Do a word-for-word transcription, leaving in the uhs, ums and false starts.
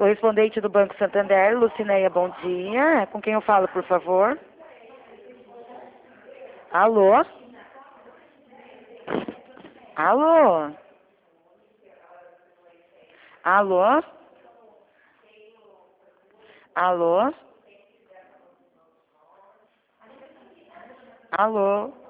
Correspondente do Banco Santander, Lucineia, bom dia. Com quem eu falo, por favor? Alô? Alô? Alô? Alô? Alô?